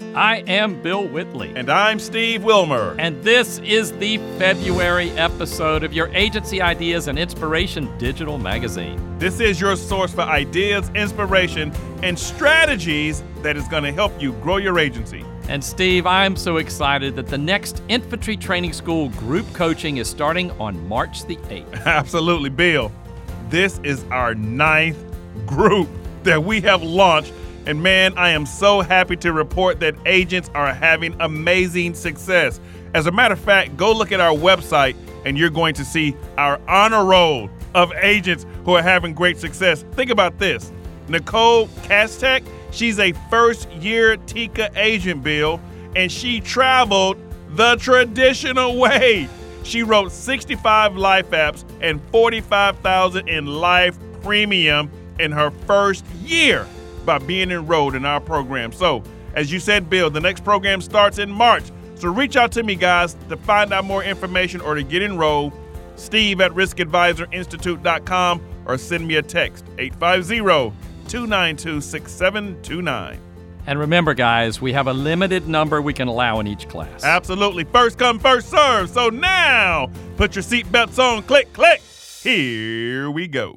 I am Bill Whitley. And I'm Steve Wilmer. And this is the February episode of your Agency Ideas and Inspiration digital magazine. This is your source for ideas, inspiration, and strategies that is going to help you grow your agency. And Steve, I'm so excited that the next Infantry Training School group coaching is starting on March the 8th. Absolutely, Bill. This is our 9th group that we have launched. And man, I am so happy to report that agents are having amazing success. As a matter of fact, go look at our website and you're going to see our honor roll of agents who are having great success. Think about this. Nicole Kastek, she's a first-year TICA agent, Bill, and she traveled the traditional way. She wrote 65 life apps and $45,000 in life premium in her first year by being enrolled in our program. So, as you said, Bill, the next program starts in March. So reach out to me, guys, to find out more information or to get enrolled. Steve at riskadvisorinstitute.com or send me a text, 850-292-6729. And remember, guys, we have a limited number we can allow in each class. Absolutely. First come, first serve. So now, put your seatbelts on. Click, click. Here we go.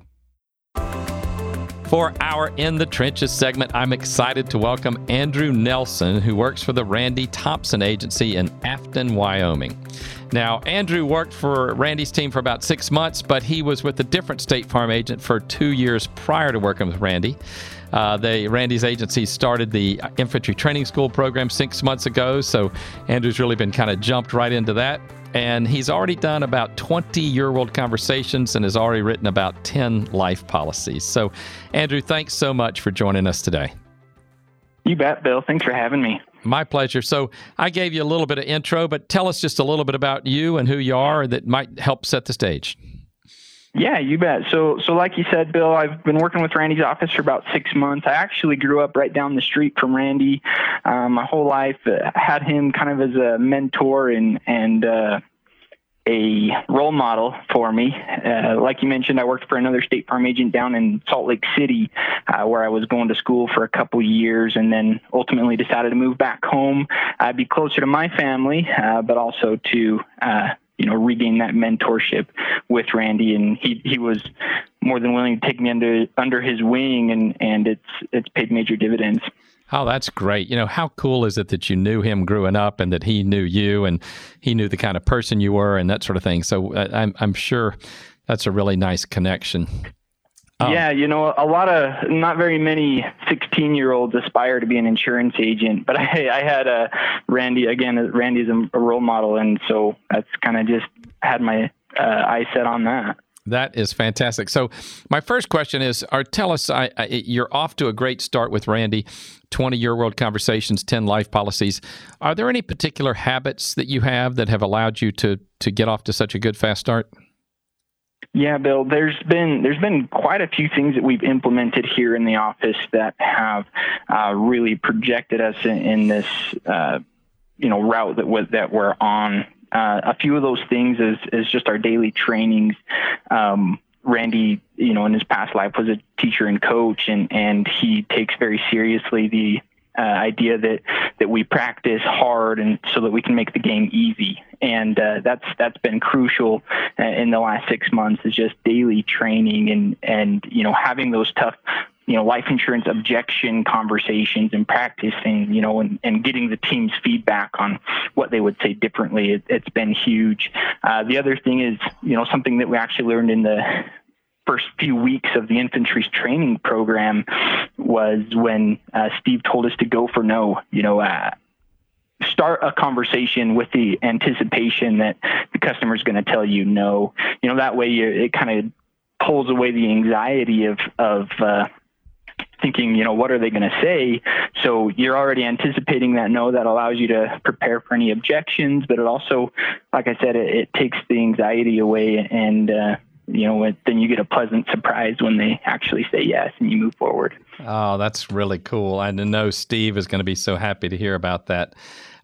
For our In the Trenches segment, I'm excited to welcome Andrew Nelson, who works for the Randy Thompson Agency in Afton, Wyoming. Now, Andrew worked for Randy's team for about 6 months, but he was with a different State Farm agent for 2 years prior to working with Randy. Randy's agency started the Infantry Training School program 6 months ago, so Andrew's really been kind of jumped right into that. And he's already done about 20 Your World conversations and has already written about 10 life policies. So, Andrew, thanks so much for joining us today. You bet, Bill. Thanks for having me. My pleasure. So I gave you a little bit of intro, but tell us just a little bit about you and who you are that might help set the stage. Yeah, you bet. So like you said, Bill, I've been working with Randy's office for about 6 months. I actually grew up right down the street from Randy my whole life. Had him kind of as a mentor and a role model for me. Like you mentioned, I worked for another State Farm agent down in Salt Lake City, where I was going to school for a couple years, and then ultimately decided to move back home, be closer to my family, but also to regain that mentorship with Randy. And he was more than willing to take me under his wing, and it's paid major dividends. Oh, that's great. You know, how cool is it that you knew him growing up and that he knew you and he knew the kind of person you were and that sort of thing. So I'm sure that's a really nice connection. Yeah, not very many 16-year-olds aspire to be an insurance agent, but I had Randy is a role model, and so that's kind of just had my eyes set on that. That is fantastic. So my first question is, tell us, you're off to a great start with Randy, 20 Your World conversations, 10 life policies. Are there any particular habits that you have that have allowed you to get off to such a good, fast start? Yeah, Bill, there's been quite a few things that we've implemented here in the office that have really projected us in this route that we're on. A few of those things is just our daily trainings. Randy, in his past life was a teacher and coach, and he takes very seriously the idea that we practice hard and so that we can make the game easy. And that's been crucial in the last 6 months, is just daily training and having those tough life insurance objection conversations and practicing, and getting the team's feedback on what they would say differently. It's been huge. The other thing is, something that we actually learned in the first few weeks of the infantry's training program was when Steve told us to go for no, start a conversation with the anticipation that the customer is going to tell you no. That way it kind of pulls away the anxiety of thinking, what are they going to say? So you're already anticipating that no. That allows you to prepare for any objections, but it also, like I said, it takes the anxiety away, and then you get a pleasant surprise when they actually say yes and you move forward. Oh, that's really cool. I know Steve is going to be so happy to hear about that.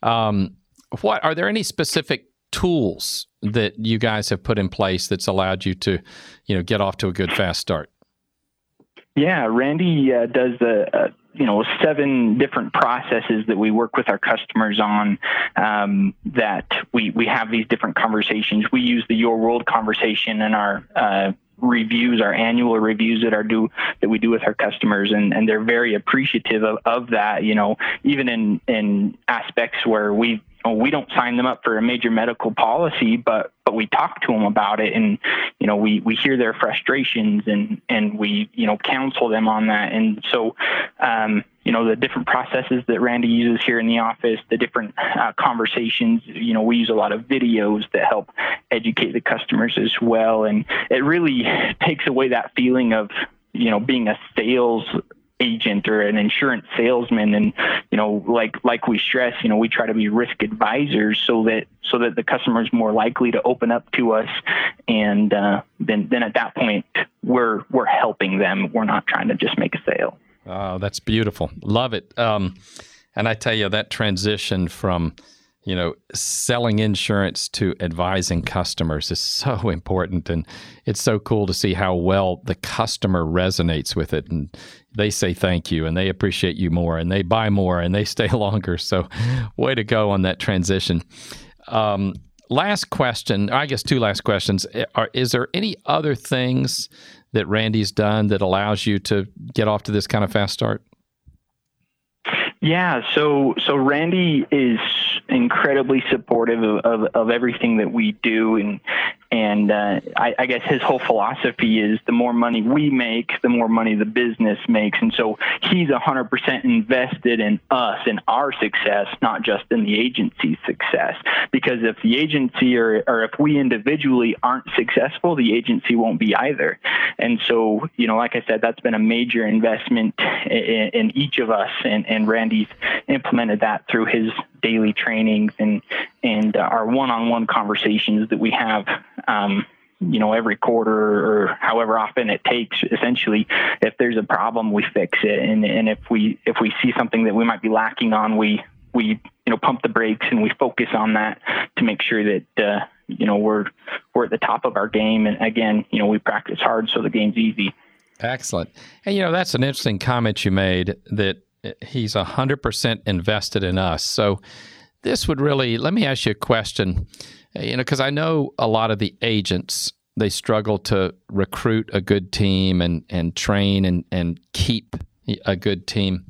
What are there any specific tools that you guys have put in place that's allowed you to, get off to a good, fast start? Yeah, Randy does 7 different processes that we work with our customers on, that we have these different conversations. We use the Your World conversation in our reviews, our annual reviews that we do with our customers, and they're very appreciative of that, even in aspects where we don't sign them up for a major medical policy, but we talk to them about it, and we hear their frustrations, and we counsel them on that. And so the different processes that Randy uses here in the office, the different conversations, we use a lot of videos that help educate the customers as well, and it really takes away that feeling of being a sales agent or an insurance salesman. And like we stress, we try to be risk advisors so that the customer is more likely to open up to us, and then at that point we're helping them. We're not trying to just make a sale. Oh, that's beautiful. Love it. And I tell you, that transition from selling insurance to advising customers is so important, and it's so cool to see how well the customer resonates with it, and they say thank you, and they appreciate you more, and they buy more, and they stay longer. So way to go on that transition. Last question, I guess 2 last questions. Is there any other things that Randy's done that allows you to get off to this kind of fast start? Yeah, so Randy is incredibly supportive of everything that we do, and I guess his whole philosophy is the more money we make, the more money the business makes, and so he's 100% invested in us and our success, not just in the agency's success. Because if the agency or if we individually aren't successful, the agency won't be either. And so, like I said, that's been a major investment in each of us, and Randy's implemented that through his daily trainings and our one-on-one conversations that we have, every quarter or however often it takes. Essentially, if there's a problem, we fix it, and if we see something that we might be lacking on, we pump the brakes and we focus on that to make sure that we're at the top of our game. And again, we practice hard so the game's easy. Excellent. And that's an interesting comment you made, that he's 100% invested in us. So this would really, let me ask you a question, because I know a lot of the agents, they struggle to recruit a good team and train and keep a good team.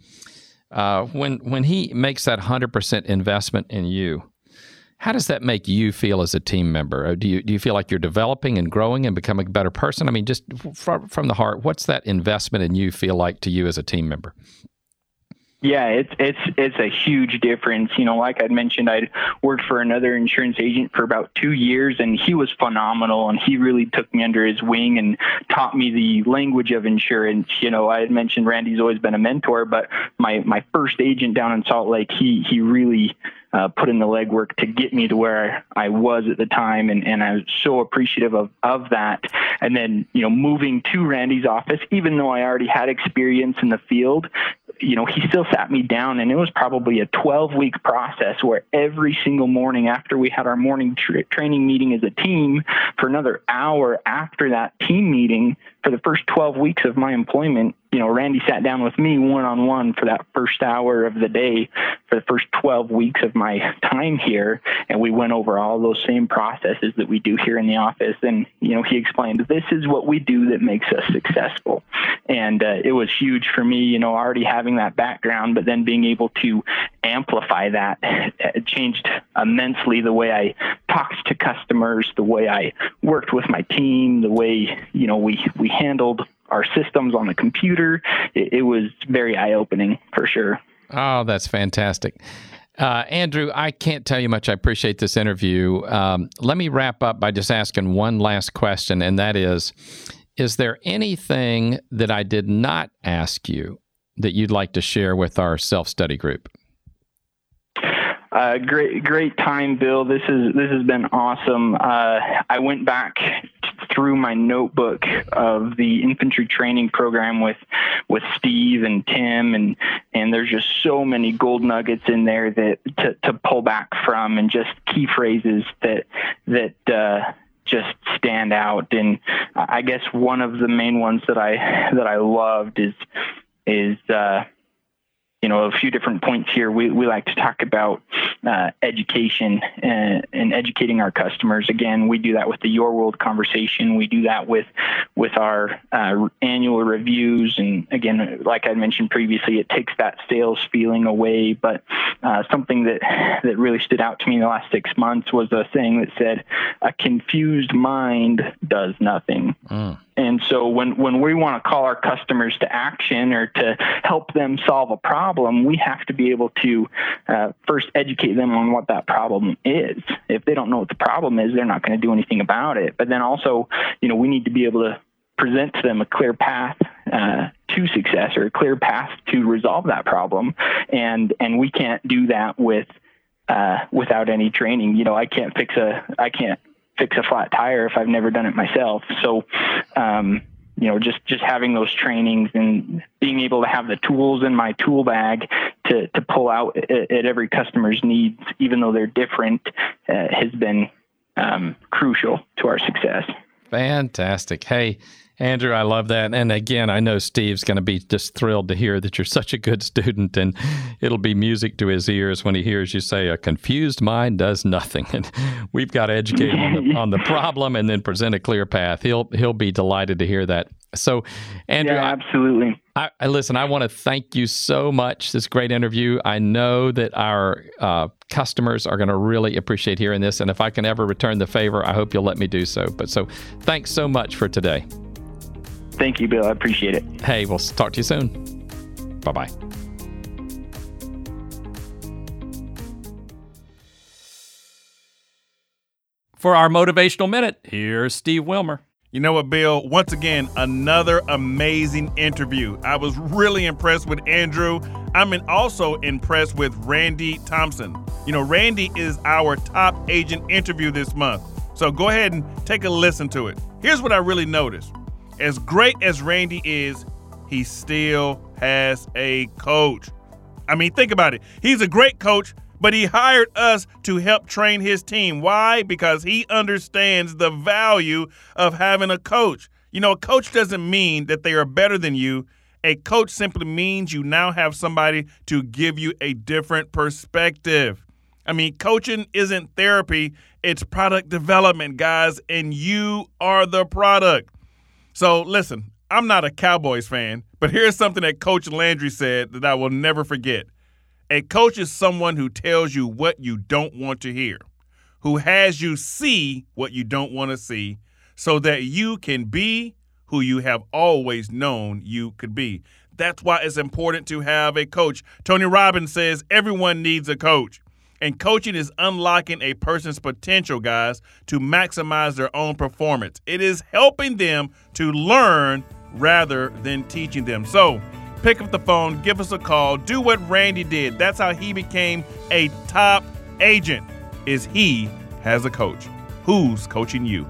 When he makes that 100% investment in you, how does that make you feel as a team member? Do you feel like you're developing and growing and becoming a better person? I mean, just from the heart, what's that investment in you feel like to you as a team member? Yeah, it's a huge difference. Like I'd mentioned, I'd worked for another insurance agent for about 2 years, and he was phenomenal, and he really took me under his wing and taught me the language of insurance. I had mentioned Randy's always been a mentor, but my first agent down in Salt Lake, he really put in the legwork to get me to where I was at the time, and I was so appreciative of that. And then, moving to Randy's office, even though I already had experience in the field, he still sat me down, and it was probably a 12-week process where every single morning after we had our morning training meeting as a team, for another hour after that team meeting, for the first 12 weeks of my employment, Randy sat down with me one-on-one for that first hour of the day for the first 12 weeks of my time here. And we went over all those same processes that we do here in the office. And, he explained, this is what we do that makes us successful. And it was huge for me, already having that background, but then being able to amplify that. It changed immensely the way I talked to customers, the way I worked with my team, the way, we handled our systems on the computer. It was very eye-opening for sure. Oh, that's fantastic. Andrew, I can't tell you much. I appreciate this interview. Let me wrap up by just asking one last question, and that is there anything that I did not ask you that you'd like to share with our self-study group? Great time, Bill. This has been awesome. I went back through my notebook of the infantry training program with Steve and Tim, and there's just so many gold nuggets in there that to pull back from, and just key phrases that just stand out. And I guess one of the main ones that I loved is a few different points here. We like to talk about education and educating our customers. Again, we do that with the Your World conversation. We do that with our annual reviews. And again, like I mentioned previously, it takes that sales feeling away. But something that really stood out to me in the last 6 months was a saying that said, "A confused mind does nothing." And so when we want to call our customers to action or to help them solve a problem, we have to be able to first educate them on what that problem is. If they don't know what the problem is, they're not going to do anything about it. But then also, we need to be able to present to them a clear path to success or a clear path to resolve that problem. And we can't do that without any training. I can't fix a flat tire if I've never done it myself. So, just having those trainings and being able to have the tools in my tool bag to pull out at every customer's needs, even though they're different, has been crucial to our success. Fantastic. Hey, Andrew, I love that. And again, I know Steve's going to be just thrilled to hear that you're such a good student, and it'll be music to his ears when he hears you say, "A confused mind does nothing." And we've got to educate him on the problem and then present a clear path. He'll be delighted to hear that. So, Andrew, yeah, absolutely. Listen, I want to thank you so much. This great interview. I know that our customers are going to really appreciate hearing this. And if I can ever return the favor, I hope you'll let me do so. So thanks so much for today. Thank you, Bill. I appreciate it. Hey, we'll talk to you soon. Bye-bye. For our Motivational Minute, here's Steve Wilmer. You know what, Bill? Once again, another amazing interview. I was really impressed with Andrew. I'm also impressed with Randy Thompson. Randy is our top agent interview this month. So go ahead and take a listen to it. Here's what I really noticed. As great as Randy is, he still has a coach. I mean, think about it. He's a great coach, but he hired us to help train his team. Why? Because he understands the value of having a coach. A coach doesn't mean that they are better than you. A coach simply means you now have somebody to give you a different perspective. I mean, coaching isn't therapy. It's product development, guys, and you are the product. So listen, I'm not a Cowboys fan, but here's something that Coach Landry said that I will never forget. A coach is someone who tells you what you don't want to hear, who has you see what you don't want to see, so that you can be who you have always known you could be. That's why it's important to have a coach. Tony Robbins says everyone needs a coach. And coaching is unlocking a person's potential, guys, to maximize their own performance. It is helping them to learn rather than teaching them. So pick up the phone, give us a call, do what Randy did. That's how he became a top agent, is he has a coach. Who's coaching you?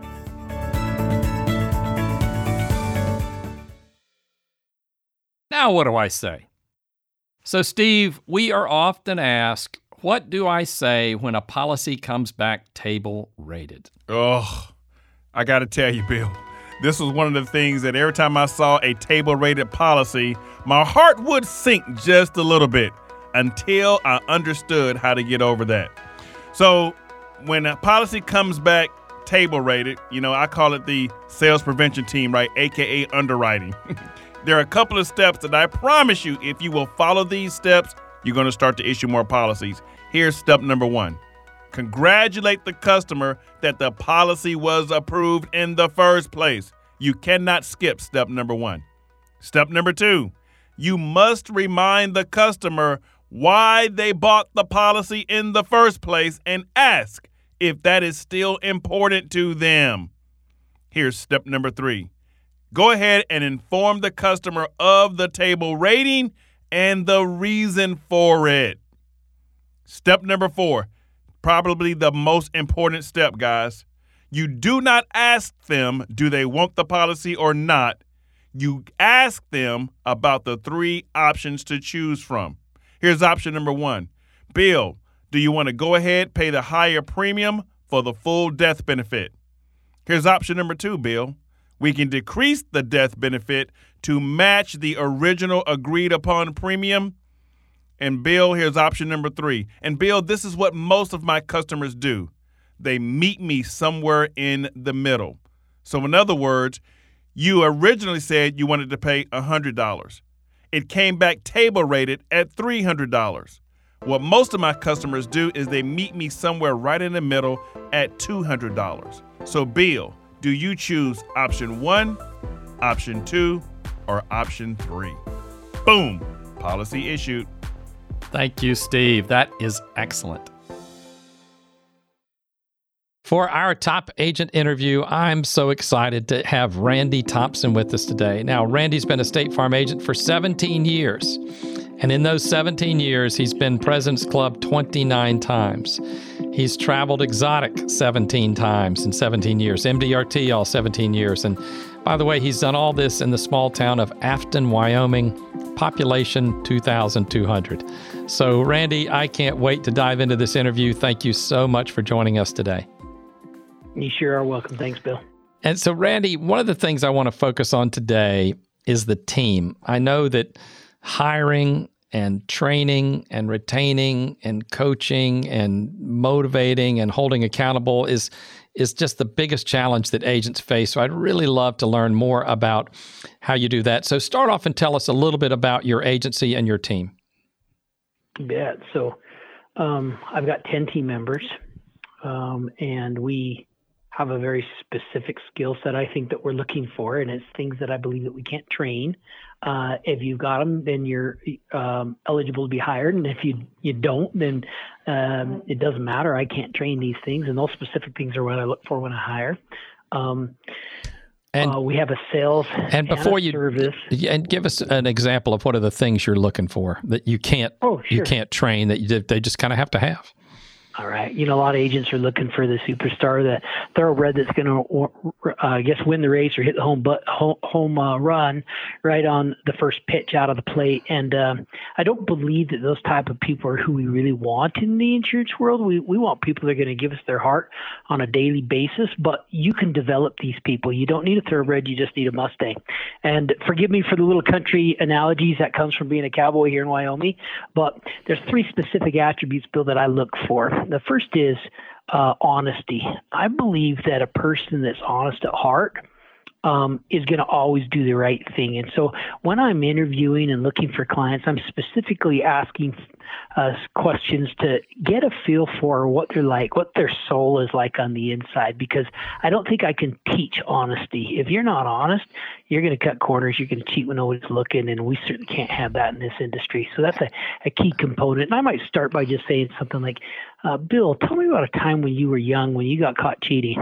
Now what do I say? So, Steve, we are often asked, what do I say when a policy comes back table rated? Oh, I got to tell you, Bill, this was one of the things that every time I saw a table rated policy, my heart would sink just a little bit until I understood how to get over that. So when a policy comes back table rated, I call it the sales prevention team, right? AKA underwriting. There are a couple of steps that I promise you, if you will follow these steps, you're going to start to issue more policies. Here's step number 1. Congratulate the customer that the policy was approved in the first place. You cannot skip step number 1. Step number 2, you must remind the customer why they bought the policy in the first place and ask if that is still important to them. Here's step number 3. Go ahead and inform the customer of the table rating and the reason for it. Step number 4, probably the most important step, guys. You do not ask them, do they want the policy or not? You ask them about the 3 options to choose from. Here's option number 1. Bill, do you want to go ahead, pay the higher premium for the full death benefit? Here's option number 2, Bill. We can decrease the death benefit to match the original agreed upon premium. And Bill, here's option number 3. And Bill, this is what most of my customers do. They meet me somewhere in the middle. So in other words, you originally said you wanted to pay $100. It came back table rated at $300. What most of my customers do is they meet me somewhere right in the middle at $200. So Bill, do you choose option 1, option 2, or option 3? Boom, policy issued. Thank you, Steve. That is excellent. For our top agent interview, I'm so excited to have Randy Thompson with us today. Now, Randy's been a State Farm agent for 17 years. And in those 17 years, he's been President's Club 29 times. He's traveled exotic 17 times in 17 years, MDRT all 17 years. And by the way, he's done all this in the small town of Afton, Wyoming, population 2,200. So, Randy, I can't wait to dive into this interview. Thank you so much for joining us today. You sure are welcome. Thanks, Bill. And so, Randy, one of the things I want to focus on today is the team. I know that hiring and training and retaining and coaching and motivating and holding accountable is just the biggest challenge that agents face. So I'd really love to learn more about how you do that. So start off and tell us a little bit about your agency and your team. Yeah. So I've got 10 team members, and we have a very specific skill set I think that we're looking for, and it's things that I believe that we can't train. If you've got them, then you're eligible to be hired, and if you don't, then it doesn't matter. I can't train these things, and those specific things are what I look for when I hire. And we have a sales and before you service. And give us an example of what are the things you're looking for that you can't you can't train, that they just kind of have to have. All right. A lot of agents are looking for the superstar, the thoroughbred that's going to, win the race or hit the home run right on the first pitch out of the plate. And I don't believe that those type of people are who we really want in the insurance world. We want people that are going to give us their heart on a daily basis, but you can develop these people. You don't need a thoroughbred. You just need a Mustang. And forgive me for the little country analogies. That comes from being a cowboy here in Wyoming. But there's 3 specific attributes, Bill, that I look for. The first is honesty. I believe that a person that's honest at heart is going to always do the right thing. And so when I'm interviewing and looking for clients, I'm specifically asking questions to get a feel for what they're like, what their soul is like on the inside, because I don't think I can teach honesty. If you're not honest, you're going to cut corners, you're going to cheat when nobody's looking, and we certainly can't have that in this industry. So that's a key component. And I might start by just saying something like, Bill, tell me about a time when you were young, when you got caught cheating.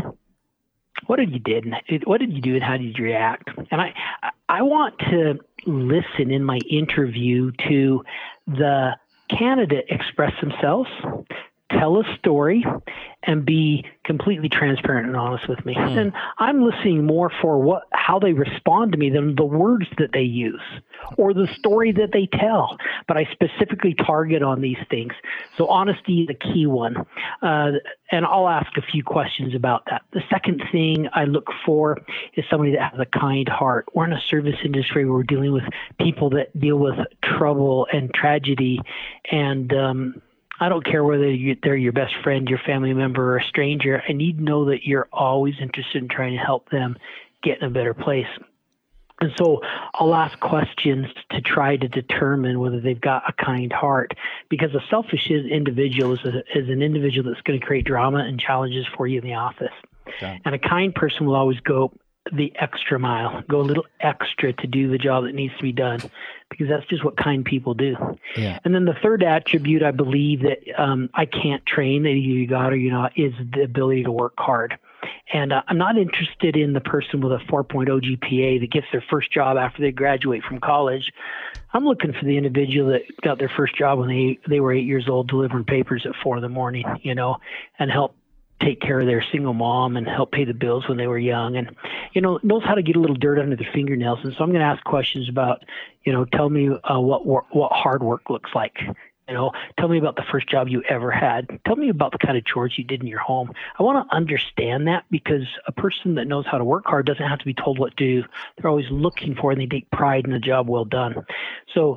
What did you do, and how did you react? And I want to listen in my interview to the candidate express themselves, tell a story, and be completely transparent and honest with me. And I'm listening more for how they respond to me than the words that they use or the story that they tell. But I specifically target on these things. So honesty is the key one. And I'll ask a few questions about that. The second thing I look for is somebody that has a kind heart. We're in a service industry where we're dealing with people that deal with trouble and tragedy, and I don't care whether they're your best friend, your family member, or a stranger. I need to know that you're always interested in trying to help them get in a better place. And so I'll ask questions to try to determine whether they've got a kind heart, because a selfish individual is an individual that's going to create drama and challenges for you in the office. Okay. And a kind person will always go the extra mile, go a little extra to do the job that needs to be done, because that's just what kind people do. Yeah. And then the third attribute I believe that I can't train, that either you got or you're not, is the ability to work hard. And I'm not interested in the person with a 4.0 GPA that gets their first job after they graduate from college. I'm looking for the individual that got their first job when they were 8 years old, delivering papers at 4 a.m, and help take care of their single mom and help pay the bills when they were young, and knows how to get a little dirt under their fingernails. And so I'm going to ask questions about, tell me what hard work looks like. Tell me about the first job you ever had. Tell me about the kind of chores you did in your home. I want to understand that, because a person that knows how to work hard doesn't have to be told what to do. They're always looking for, and they take pride in the job well done. So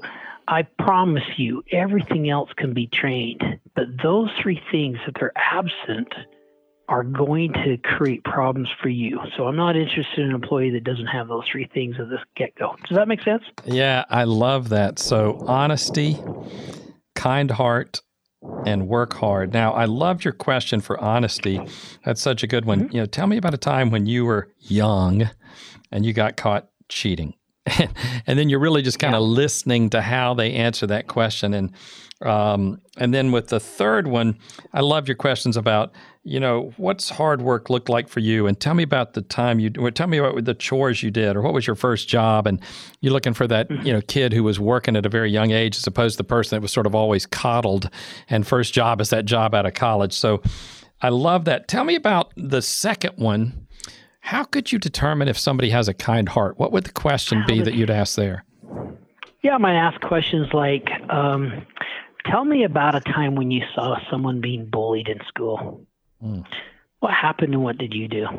I promise you, everything else can be trained. But those three things, if they're absent, are going to create problems for you. So I'm not interested in an employee that doesn't have those three things at the get-go. Does that make sense? Yeah, I love that. So honesty, kind heart, and work hard. Now, I loved your question for honesty. That's such a good one. Mm-hmm. Tell me about a time when you were young and you got caught cheating. And then you're really just kind of listening to how they answer that question. And then with the third one, I love your questions about, what's hard work look like for you? And tell me about the time tell me about the chores you did, or what was your first job? And you're looking for that, kid who was working at a very young age, as opposed to the person that was sort of always coddled, and first job is that job out of college. So I love that. Tell me about the second one. How could you determine if somebody has a kind heart? What would the question be that you'd ask there? Yeah, I might ask questions like, tell me about a time when you saw someone being bullied in school. What happened and what did you do?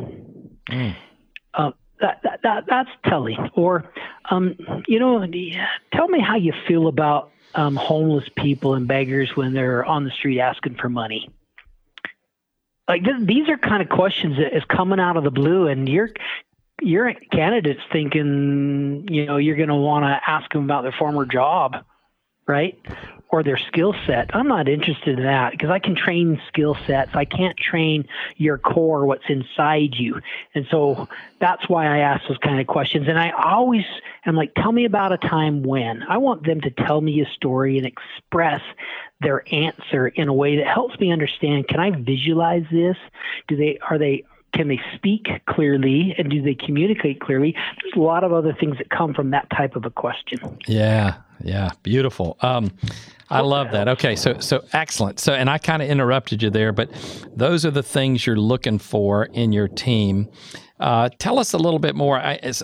That's telling. Or, tell me how you feel about homeless people and beggars when they're on the street asking for money. Like these are kind of questions that is coming out of the blue, and your candidate's thinking, you're going to want to ask them about their former job, right? Or their skill set. I'm not interested in that because I can train skill sets. I can't train your core, what's inside you. And so that's why I ask those kind of questions. And I always am like, tell me about a time when. I want them to tell me a story and express their answer in a way that helps me understand, can I visualize this? Can they speak clearly, and do they communicate clearly? There's a lot of other things that come from that type of a question. Yeah, beautiful. I love that. Okay, so excellent. So, and I kind of interrupted you there, but those are the things you're looking for in your team. Tell us a little bit more.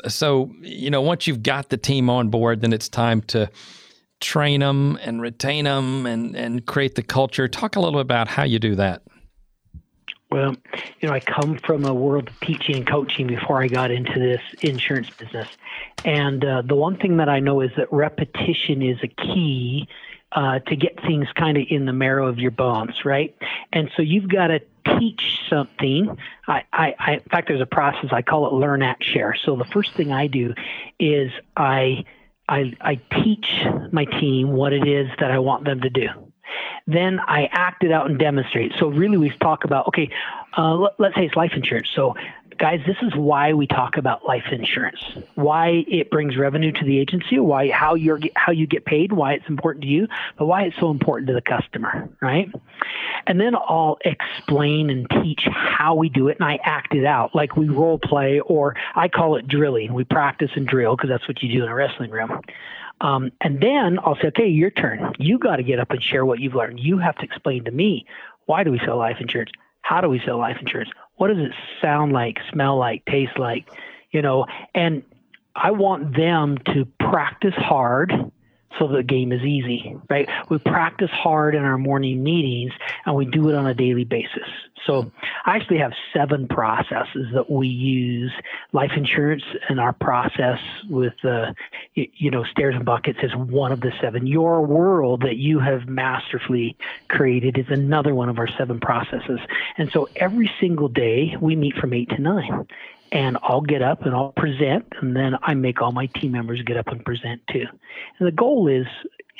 Once you've got the team on board, then it's time to train them and retain them and create the culture. Talk a little bit about how you do that. Well, I come from a world of teaching and coaching before I got into this insurance business. And the one thing that I know is that repetition is a key to get things kind of in the marrow of your bones, right? And so you've got to teach something. In fact, there's a process, I call it learn, act, share. So the first thing I do is I teach my team what it is that I want them to do. Then I act it out and demonstrate. So really we talk about, let's say it's life insurance. So guys, this is why we talk about life insurance, why it brings revenue to the agency, how you get paid, why it's important to you, but why it's so important to the customer, right? And then I'll explain and teach how we do it, and I act it out like we role play, or I call it drilling. We practice and drill because that's what you do in a wrestling room. And then I'll say, okay, your turn. You got to get up and share what you've learned. You have to explain to me, why do we sell life insurance? How do we sell life insurance? What does it sound like, smell like, taste like, and I want them to practice hard so the game is easy, right? We practice hard in our morning meetings, and we do it on a daily basis. So I actually have 7 processes that we use. Life insurance and our process with, stairs and buckets is one of the 7. Your world that you have masterfully created is another one of our 7 processes. And so every single day we meet from 8 to 9. And I'll get up and I'll present, and then I make all my team members get up and present too. And the goal is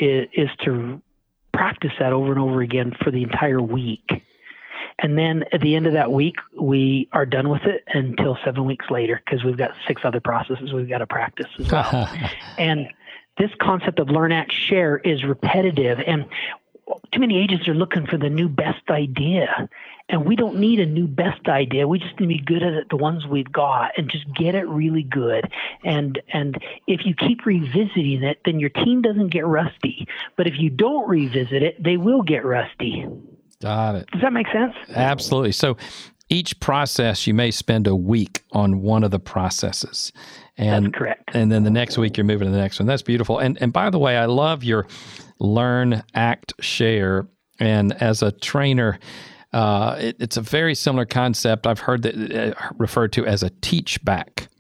to practice that over and over again for the entire week. And then at the end of that week, we are done with it until 7 weeks later, because we've got 6 other processes we've got to practice as well. And this concept of learn, act, share is repetitive. And too many agents are looking for the new best idea. And we don't need a new best idea. We just need to be good at it, the ones we've got, and just get it really good. And if you keep revisiting it, then your team doesn't get rusty. But if you don't revisit it, they will get rusty. Got it. Does that make sense? Absolutely. So each process, you may spend a week on one of the processes. And, that's correct. And then the next week, you're moving to the next one. That's beautiful. And by the way, I love your learn, act, share. And as a trainer, it's a very similar concept. I've heard that referred to as a teach back.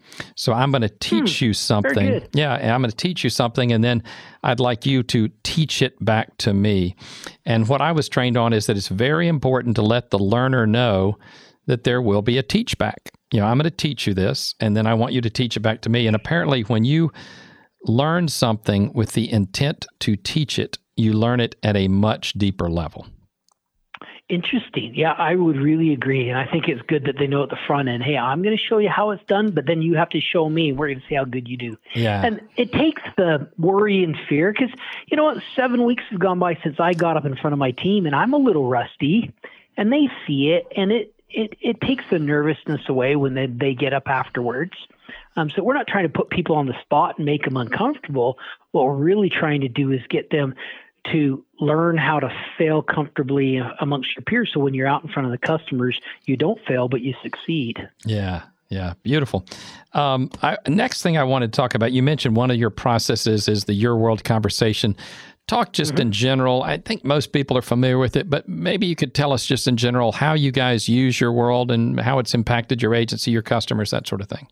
So I'm going to teach you something. Very good. Yeah, I'm going to teach you something, and then I'd like you to teach it back to me. And what I was trained on is that it's very important to let the learner know that there will be a teach back. I'm going to teach you this, and then I want you to teach it back to me. And apparently when you learn something with the intent to teach it, you learn it at a much deeper level. Interesting. Yeah, I would really agree. And I think it's good that they know at the front end, hey, I'm going to show you how it's done, but then you have to show me. We're going to see how good you do. Yeah. And it takes the worry and fear because, 7 weeks have gone by since I got up in front of my team and I'm a little rusty and they see it and it takes the nervousness away when they get up afterwards. So we're not trying to put people on the spot and make them uncomfortable. What we're really trying to do is get them to learn how to fail comfortably amongst your peers. So when you're out in front of the customers, you don't fail, but you succeed. Yeah. Beautiful. Next thing I wanted to talk about, you mentioned one of your processes is the Your World conversation. Talk just in general. I think most people are familiar with it, but maybe you could tell us just in general how you guys use Your World and how it's impacted your agency, your customers, that sort of thing.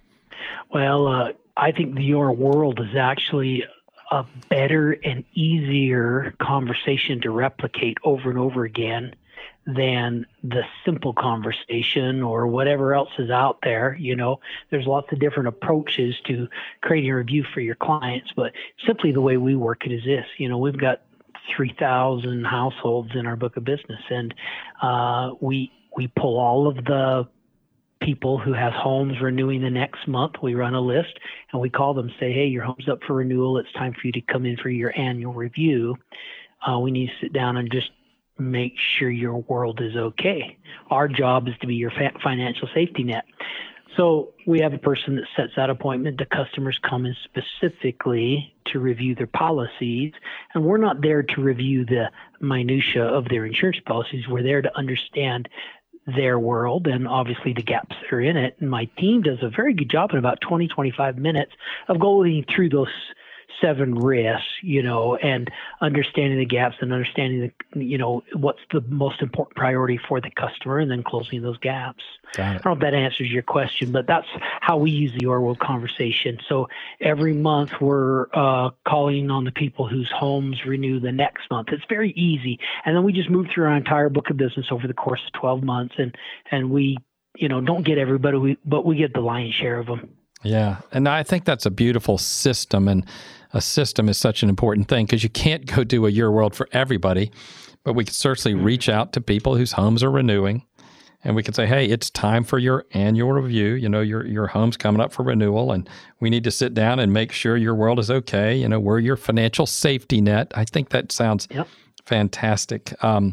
Well, I think the Your World is actually a better and easier conversation to replicate over and over again than the simple conversation or whatever else is out there. There's lots of different approaches to creating a review for your clients, but simply the way we work it is this. We've got 3,000 households in our book of business, and we pull all of the people who have homes renewing the next month. We run a list and we call them, say, hey, your home's up for renewal. It's time for you to come in for your annual review. We need to sit down and just make sure your world is okay. Our job is to be your financial safety net. So we have a person that sets that appointment. The customers come in specifically to review their policies, and we're not there to review the minutia of their insurance policies. We're there to understand their world and obviously the gaps that are in it. And my team does a very good job in about 20, 25 minutes of going through those 7 risks, and understanding the gaps and understanding what's the most important priority for the customer and then closing those gaps. I don't know if that answers your question, but that's how we use the Your World conversation. So every month we're calling on the people whose homes renew the next month. It's very easy. And then we just move through our entire book of business over the course of 12 months. And we, don't get everybody, but we get the lion's share of them. Yeah. And I think that's a beautiful system. And a system is such an important thing because you can't go do a Your World for everybody, but we can certainly reach out to people whose homes are renewing. And we can say, hey, it's time for your annual review. Your home's coming up for renewal, and we need to sit down and make sure your world is okay. We're your financial safety net. I think that sounds fantastic.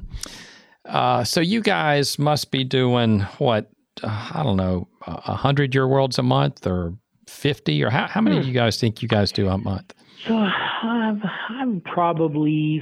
So you guys must be doing what, I don't know, 100 Your Worlds a month or 50? Or how many do you guys think you guys do a month? So I'm probably,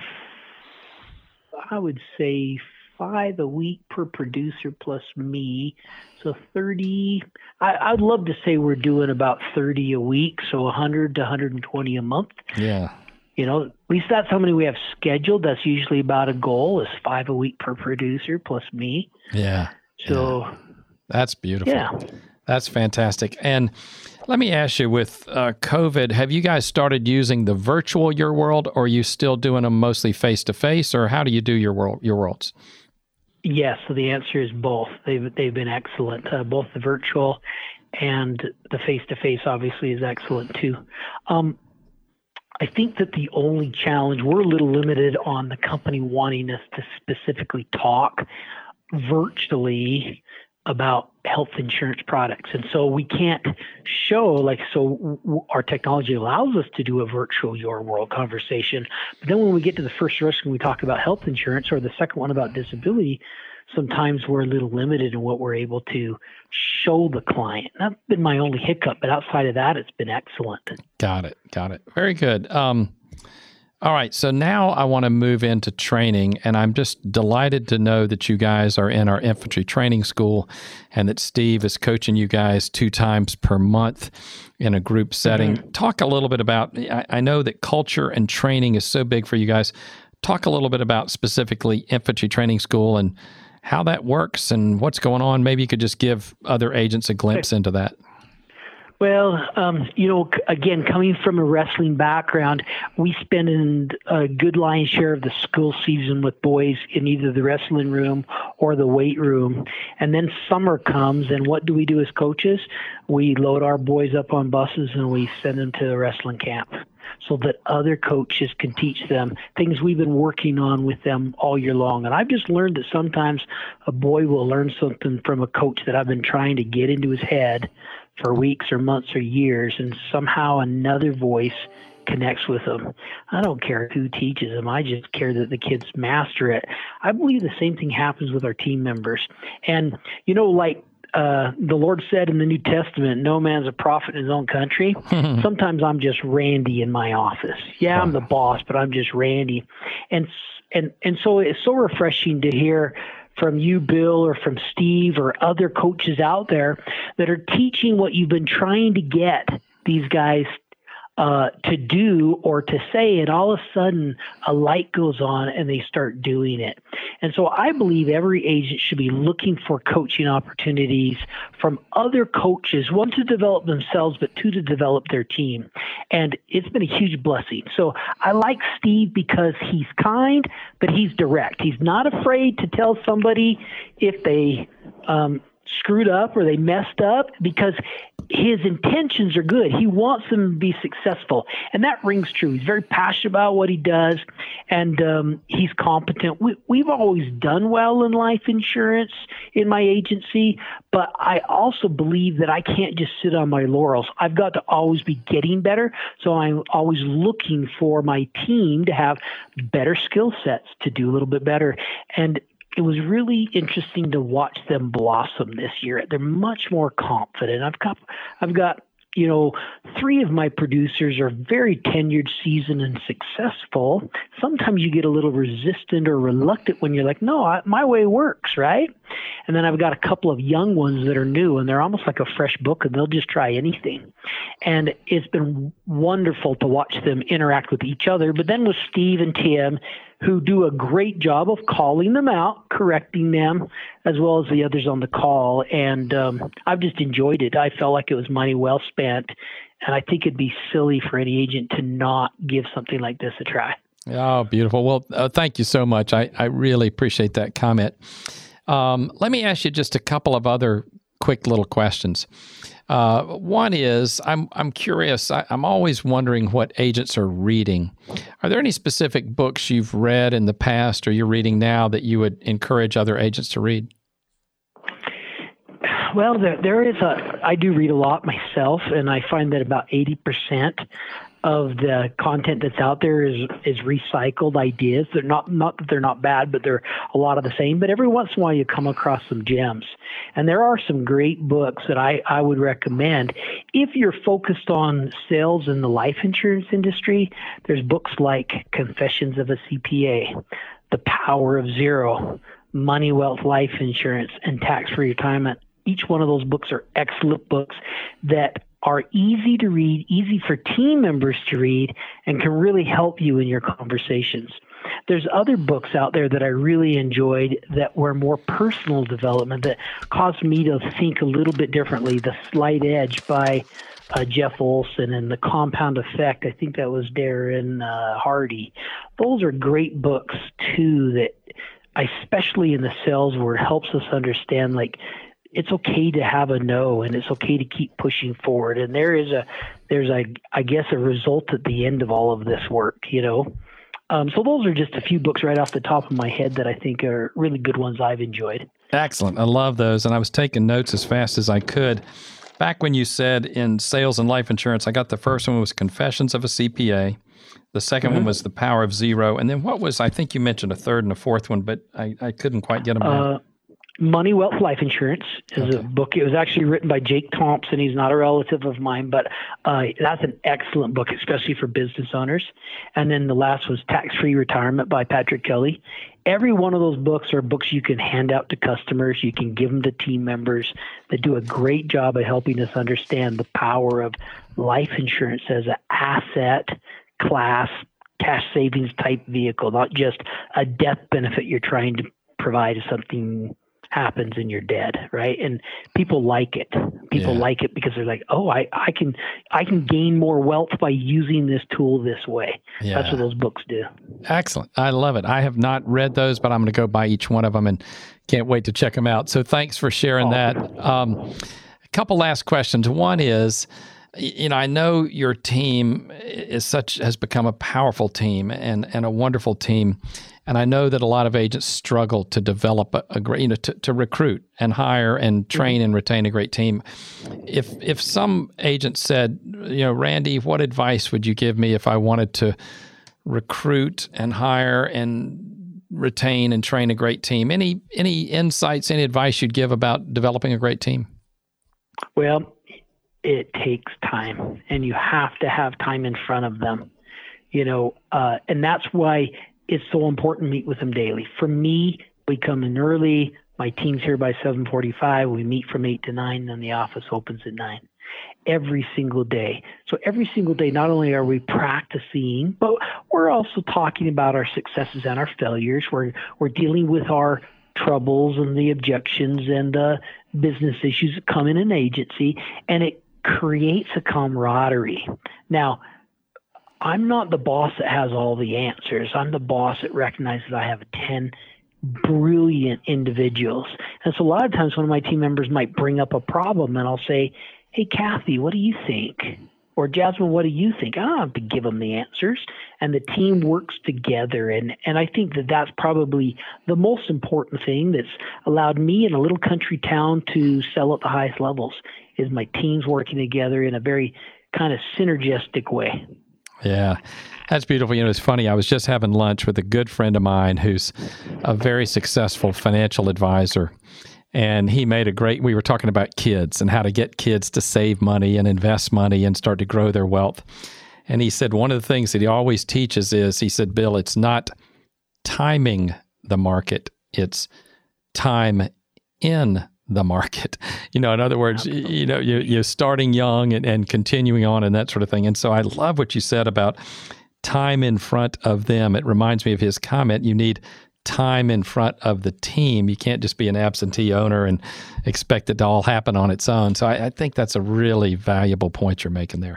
I would say 5 a week per producer plus me. So 30, I'd love to say we're doing about 30 a week. So 100 to 120 a month. Yeah. At least that's how many we have scheduled. That's usually about a goal is 5 a week per producer plus me. Yeah. So that's beautiful. Yeah. That's fantastic. And let me ask you, with COVID, have you guys started using the virtual Your World, or are you still doing them mostly face-to-face, or how do you do your worlds? Yes, so the answer is both. They've been excellent. Both the virtual and the face-to-face obviously is excellent too. I think that the only challenge, we're a little limited on the company wanting us to specifically talk virtually about health insurance products. And so we can't show our technology allows us to do a virtual Your World conversation. But then when we get to the first risk and we talk about health insurance, or the second one about disability, sometimes we're a little limited in what we're able to show the client. That's been my only hiccup, but outside of that, it's been excellent. Got it. Very good. All right, so now I want to move into training, and I'm just delighted to know that you guys are in our infantry training school and that Steve is coaching you guys 2 times per month in a group setting. Mm-hmm. Talk a little bit about, I know that culture and training is so big for you guys. Talk a little bit about specifically infantry training school and how that works and what's going on. Maybe you could just give other agents a glimpse into that. Well, again, coming from a wrestling background, we spend a good lion's share of the school season with boys in either the wrestling room or the weight room. And then summer comes, and what do we do as coaches? We load our boys up on buses and we send them to the wrestling camp so that other coaches can teach them things we've been working on with them all year long. And I've just learned that sometimes a boy will learn something from a coach that I've been trying to get into his head for weeks or months or years, and somehow another voice connects with them. I don't care who teaches them. I just care that the kids master it. I believe the same thing happens with our team members. And, like the Lord said in the New Testament, no man's a prophet in his own country. Sometimes I'm just Randy in my office. Yeah, I'm the boss, but I'm just Randy. And so it's so refreshing to hear from you, Bill, or from Steve, or other coaches out there that are teaching what you've been trying to get these guys to do or to say, and all of a sudden a light goes on and they start doing it. And so I believe every agent should be looking for coaching opportunities from other coaches, one, to develop themselves, but two, to develop their team. And it's been a huge blessing. So I like Steve because he's kind, but he's direct. He's not afraid to tell somebody if they screwed up or they messed up, because his intentions are good. He wants them to be successful, and that rings true. He's very passionate about what he does, and he's competent. We've always done well in life insurance in my agency, but I also believe that I can't just sit on my laurels. I've got to always be getting better, so I'm always looking for my team to have better skill sets to do a little bit better. And it was really interesting to watch them blossom this year. They're much more confident. I've got three of my producers are very tenured, seasoned, and successful. Sometimes you get a little resistant or reluctant when you're like, no, my way works, right? And then I've got a couple of young ones that are new, and they're almost like a fresh book, and they'll just try anything. And it's been wonderful to watch them interact with each other. But then with Steve and Tim, who do a great job of calling them out, correcting them, as well as the others on the call. And I've just enjoyed it. I felt like it was money well spent. And I think it'd be silly for any agent to not give something like this a try. Oh, beautiful. Well, thank you so much. I really appreciate that comment. Let me ask you just a couple of other quick little questions. One is, I'm curious. I'm always wondering what agents are reading. Are there any specific books you've read in the past or you're reading now that you would encourage other agents to read? Well, I do read a lot myself, and I find that about 80% of the content that's out there is recycled ideas. They're not that they're not bad, but they're a lot of the same. But every once in a while you come across some gems. And there are some great books that I would recommend. If you're focused on sales in the life insurance industry, there's books like Confessions of a CPA, The Power of Zero, Money, Wealth, Life Insurance, and Tax-Free Retirement. Each one of those books are excellent books that are easy to read, easy for team members to read, and can really help you in your conversations. There's other books out there that I really enjoyed that were more personal development that caused me to think a little bit differently. The Slight Edge by Jeff Olson, and The Compound Effect, I think that was Darren Hardy. Those are great books, too, that especially in the sales world helps us understand, like, it's okay to have a no, and it's okay to keep pushing forward. And there's I guess a result at the end of all of this work, So those are just a few books right off the top of my head that I think are really good ones I've enjoyed. Excellent. I love those. And I was taking notes as fast as I could. Back when you said in sales and life insurance, I got the first one was Confessions of a CPA. The second one was The Power of Zero. And then I think you mentioned a third and a fourth one, but I couldn't quite get them down. Money, Wealth, Life Insurance is a book. It was actually written by Jake Thompson. He's not a relative of mine, but that's an excellent book, especially for business owners. And then the last was Tax-Free Retirement by Patrick Kelly. Every one of those books are books you can hand out to customers. You can give them to team members that do a great job of helping us understand the power of life insurance as an asset class, cash savings type vehicle, not just a death benefit you're trying to provide something happens and you're dead, right? And people like it. People like it because they're like, oh, I can gain more wealth by using this tool this way. Yeah. That's what those books do. Excellent. I love it. I have not read those, but I'm going to go buy each one of them and can't wait to check them out. So thanks for sharing that. A couple last questions. One is, I know your team has become a powerful team and a wonderful team. And I know that a lot of agents struggle to develop a great, to recruit and hire and train and retain a great team. If some agent said, Randy, what advice would you give me if I wanted to recruit and hire and retain and train a great team? Any insights, any advice you'd give about developing a great team? Well, it takes time, and you have to have time in front of them, and that's why it's so important to meet with them daily. For me, we come in early. My team's here by 7:45. We meet from 8 to 9, and the office opens at 9 every single day. So every single day, not only are we practicing, but we're also talking about our successes and our failures. We're dealing with our troubles and the objections and the business issues that come in an agency, and it creates a camaraderie. Now, I'm not the boss that has all the answers. I'm the boss that recognizes I have 10 brilliant individuals. And so a lot of times one of my team members might bring up a problem, and I'll say, hey, Kathy, what do you think? Or Jasmine, what do you think? I don't have to give them the answers. And the team works together. And I think that that's probably the most important thing that's allowed me in a little country town to sell at the highest levels, is my teams working together in a very kind of synergistic way. Yeah, that's beautiful. It's funny. I was just having lunch with a good friend of mine who's a very successful financial advisor. And he made we were talking about kids and how to get kids to save money and invest money and start to grow their wealth. And he said one of the things that he always teaches is, he said, Bill, it's not timing the market, it's time in the market. In other words, you're starting young and continuing on and that sort of thing. And so I love what you said about time in front of them. It reminds me of his comment. You need time in front of the team. You can't just be an absentee owner and expect it to all happen on its own. So I think that's a really valuable point you're making there.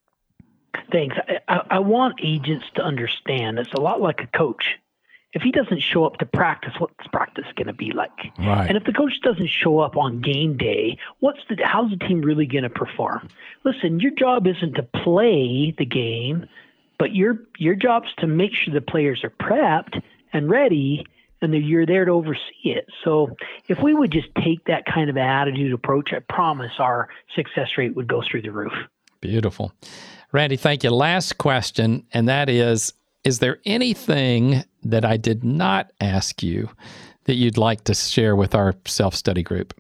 Thanks. I want agents to understand it's a lot like a coach. If he doesn't show up to practice, what's practice going to be like? Right. And if the coach doesn't show up on game day, how's the team really going to perform? Listen, your job isn't to play the game, but your job is to make sure the players are prepped and ready, and that you're there to oversee it. So if we would just take that kind of attitude approach, I promise our success rate would go through the roof. Beautiful. Randy, thank you. Last question, and that is there anything that I did not ask you that you'd like to share with our self-study group?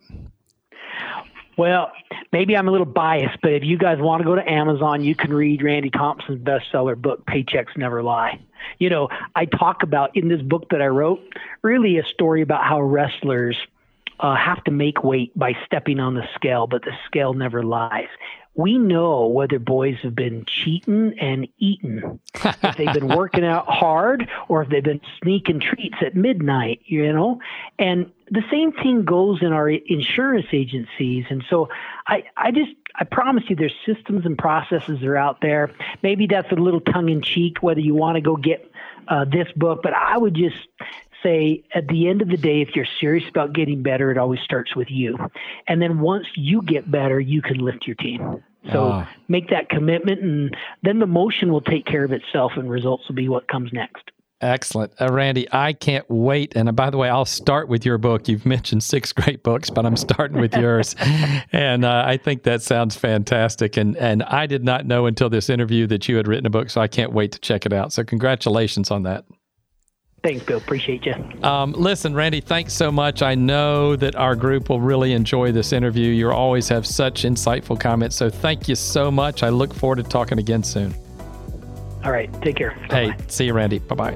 Well, maybe I'm a little biased, but if you guys want to go to Amazon, you can read Randy Thompson's bestseller book, Paychecks Never Lie. I talk about in this book that I wrote, really a story about how wrestlers have to make weight by stepping on the scale, but the scale never lies. We know whether boys have been cheating and eating, if they've been working out hard or if they've been sneaking treats at midnight, and the same thing goes in our insurance agencies. And so I promise you there's systems and processes that are out there. Maybe that's a little tongue in cheek, whether you want to go get this book, but I would just say at the end of the day, if you're serious about getting better, it always starts with you. And then once you get better, you can lift your team. So make that commitment, and then the motion will take care of itself, and results will be what comes next. Excellent. Randy, I can't wait. And by the way, I'll start with your book. You've mentioned 6 great books, but I'm starting with yours. And I think that sounds fantastic. And I did not know until this interview that you had written a book, so I can't wait to check it out. So congratulations on that. Thanks, Bill. Appreciate you. Listen, Randy, thanks so much. I know that our group will really enjoy this interview. You always have such insightful comments. So thank you so much. I look forward to talking again soon. All right. Take care. Bye-bye. Hey, see you, Randy. Bye-bye.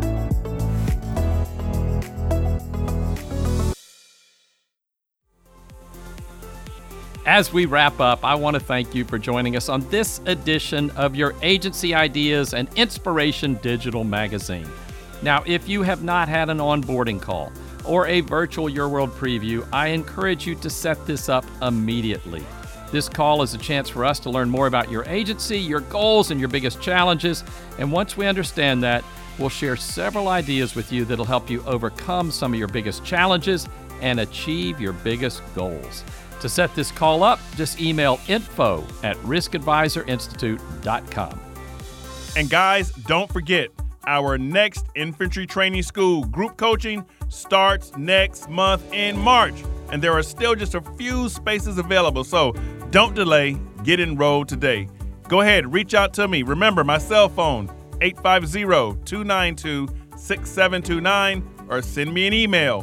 As we wrap up, I want to thank you for joining us on this edition of your Agency Ideas and Inspiration Digital Magazine. Now, if you have not had an onboarding call, or a virtual Your World preview, I encourage you to set this up immediately. This call is a chance for us to learn more about your agency, your goals, and your biggest challenges. And once we understand that, we'll share several ideas with you that'll help you overcome some of your biggest challenges and achieve your biggest goals. To set this call up, just email info@riskadvisorinstitute.com. And guys, don't forget, our next Infantry Training School group coaching starts next month in March. And there are still just a few spaces available, so don't delay. Get enrolled today. Go ahead, reach out to me. Remember, my cell phone, 850-292-6729, or send me an email,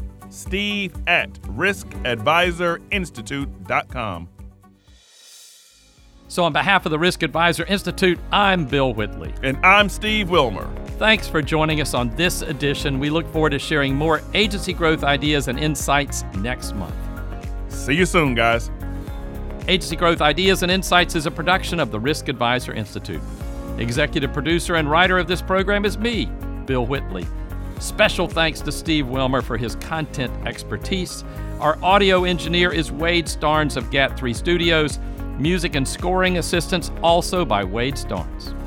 steve@riskadvisorinstitute.com. So on behalf of the Risk Advisor Institute, I'm Bill Whitley. And I'm Steve Wilmer. Thanks for joining us on this edition. We look forward to sharing more agency growth ideas and insights next month. See you soon, guys. Agency Growth Ideas and Insights is a production of the Risk Advisor Institute. Executive producer and writer of this program is me, Bill Whitley. Special thanks to Steve Wilmer for his content expertise. Our audio engineer is Wade Starnes of GAT3 Studios. Music and scoring assistance also by Wade Starnes.